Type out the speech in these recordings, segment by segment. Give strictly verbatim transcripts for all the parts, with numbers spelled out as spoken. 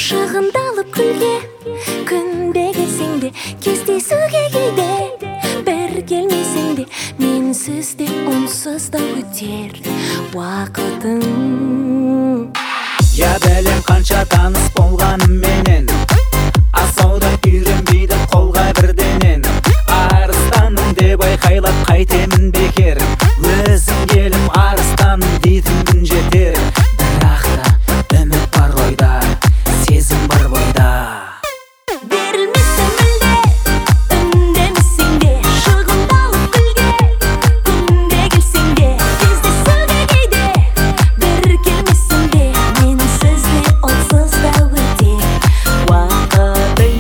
Шығындалып күлге күнде келсең де, кездесуге кейде бір келмесең де, менсіз де онсыз да өтер уақытың. Я білем қанша таныс болғаным менен, асаудап үйренбейді қолға бірденен. Арыстаным деп айқайлап қайтемін бекер, өзің келім арыстаным дейтін күн жетер. Бірақ та үміт бар ойда, сезім бар бойда. Берілмесің мүлде, үндемесең де, шығындалып күлге күнде келсең де, кездесуге кейде бір келмесең де, менсіз де онсыз да өтер уақытың.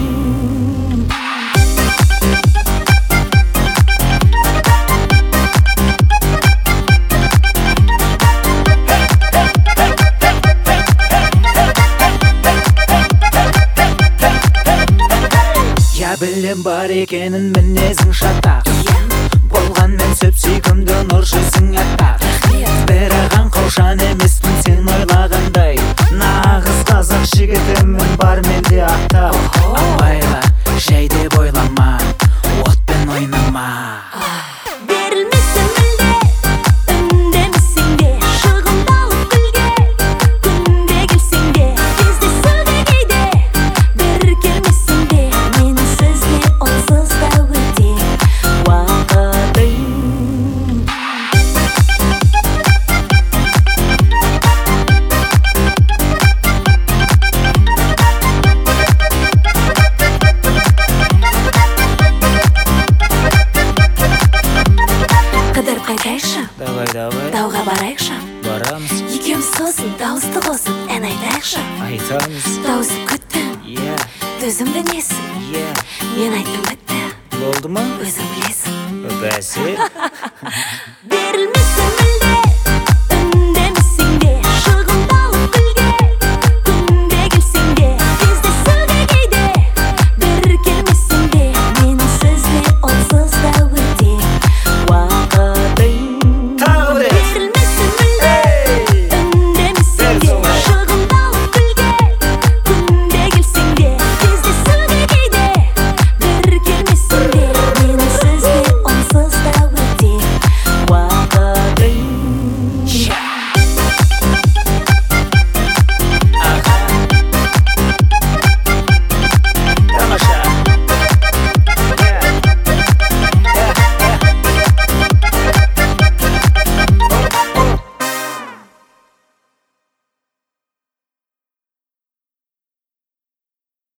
Я білем бар екенін мінезің шатақ, болғанмен сөп сүйкімді нұршысың аттақ. Бірақ аңқаушан емеспін сен ойлағандай, нағыз қазақ жігітімін бар менде аттақ. Абайла, жай деп ойлама, отпен ойнама. Берілмесің мүлде, үндемесең де, шығындалып күлге күнде келсең де, кездесуге кейде бір келмесең де, менсіз де онсыз да өтер уақытың. Қыдырып қайтайықшы, Давай, давай, тауға барайықшы, барамыз, екеуміз сосын дауысты қосып ән айтайықшы. айтамыз. Дауысып күтті, Е, төзімді несін, е, мен айттым бітті, болды ма? өзің білесің. Бәсе. Берілмесің